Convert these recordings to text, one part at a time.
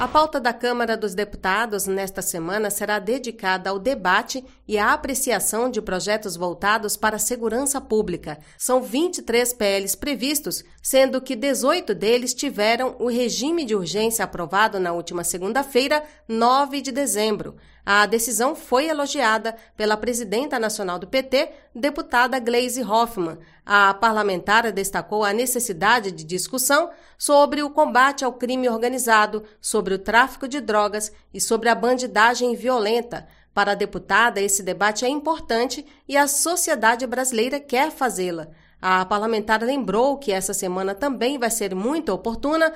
A pauta da Câmara dos Deputados nesta semana será dedicada ao debate e à apreciação de projetos voltados para a segurança pública. São 23 PLs previstos, sendo que 18 deles tiveram o regime de urgência aprovado na última segunda-feira, 9 de dezembro. A decisão foi elogiada pela presidenta nacional do PT, deputada Gleisi Hoffmann. A parlamentar destacou a necessidade de discussão sobre o combate ao crime organizado, sobre o tráfico de drogas e sobre a bandidagem violenta. Para a deputada, esse debate é importante e a sociedade brasileira quer fazê-la. A parlamentar lembrou que essa semana também vai ser muito oportuna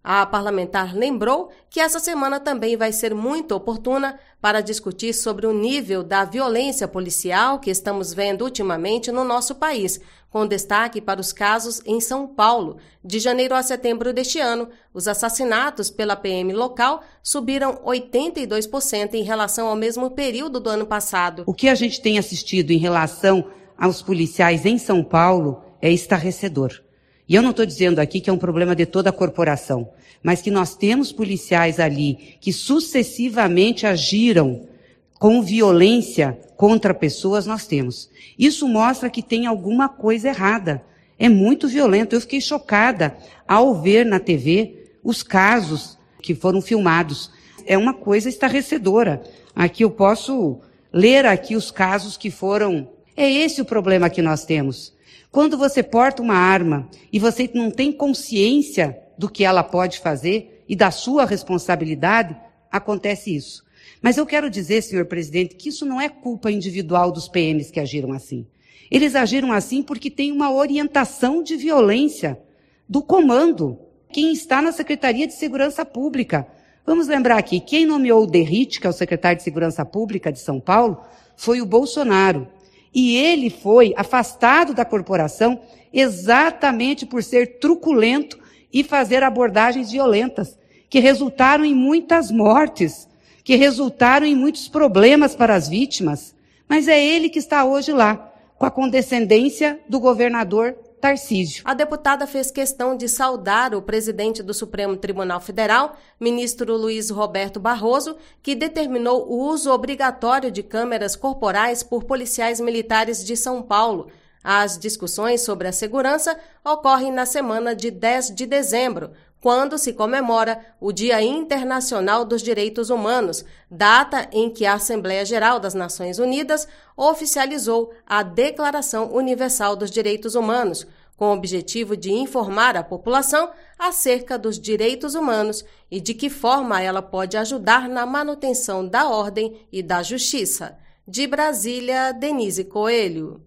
para discutir sobre o nível da violência policial que estamos vendo ultimamente no nosso país, com destaque para os casos em São Paulo. De janeiro a setembro deste ano, os assassinatos pela PM local subiram 82% em relação ao mesmo período do ano passado. O que a gente tem assistido em relação aos policiais em São Paulo é estarrecedor. E eu não estou dizendo aqui que é um problema de toda a corporação, mas que nós temos policiais ali que sucessivamente agiram com violência contra pessoas, nós temos. Isso mostra que tem alguma coisa errada. É muito violento. Eu fiquei chocada ao ver na TV os casos que foram filmados. É uma coisa estarrecedora. Aqui eu posso ler aqui os casos que foram... É esse o problema que nós temos. Quando você porta uma arma e você não tem consciência do que ela pode fazer e da sua responsabilidade, acontece isso. Mas eu quero dizer, senhor presidente, que isso não é culpa individual dos PMs que agiram assim. Eles agiram assim porque tem uma orientação de violência do comando, quem está na Secretaria de Segurança Pública. Vamos lembrar aqui, quem nomeou o Derrite, que é o secretário de Segurança Pública de São Paulo, foi o Bolsonaro. E ele foi afastado da corporação exatamente por ser truculento e fazer abordagens violentas, que resultaram em muitas mortes, que resultaram em muitos problemas para as vítimas. Mas é ele que está hoje lá, com a condescendência do governador Tarcísio. A deputada fez questão de saudar o presidente do Supremo Tribunal Federal, ministro Luiz Roberto Barroso, que determinou o uso obrigatório de câmeras corporais por policiais militares de São Paulo. As discussões sobre a segurança ocorrem na semana de 10 de dezembro, quando se comemora o Dia Internacional dos Direitos Humanos, data em que a Assembleia Geral das Nações Unidas oficializou a Declaração Universal dos Direitos Humanos, com o objetivo de informar a população acerca dos direitos humanos e de que forma ela pode ajudar na manutenção da ordem e da justiça. De Brasília, Denise Coelho.